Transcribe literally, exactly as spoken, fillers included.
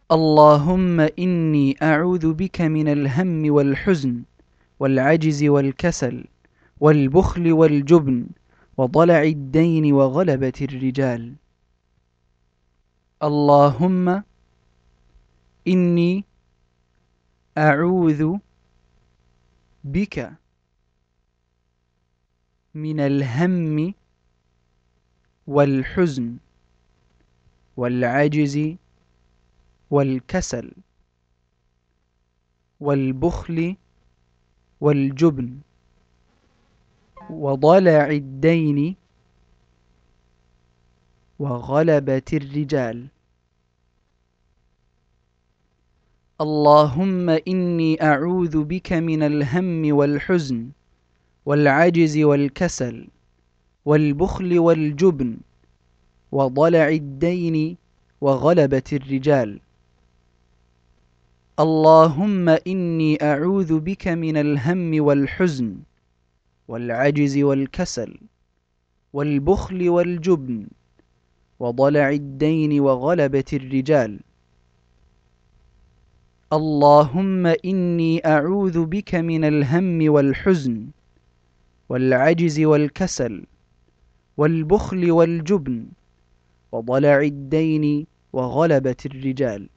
اللهم إني أعوذ بك من الهم والحزن والعجز والكسل والبخل والجبن وضلع الدين وغلبة الرجال. اللهم إني أعوذ بك من الهم والحزن والعجز والكسل والبخل والجبن وضلع الدين وغلبة الرجال. اللهم إني أعوذ بك من الهم والحزن والعجز والكسل والبخل والجبن وضلع الدين وغلبة الرجال. اللهم إني أعوذ بك من الهم والحزن والعجز والكسل والبخل والجبن وضلع الدين وغلبة الرجال. اللهم إني أعوذ بك من الهم والحزن والعجز والكسل والبخل والجبن وضلع الدين وغلبة الرجال.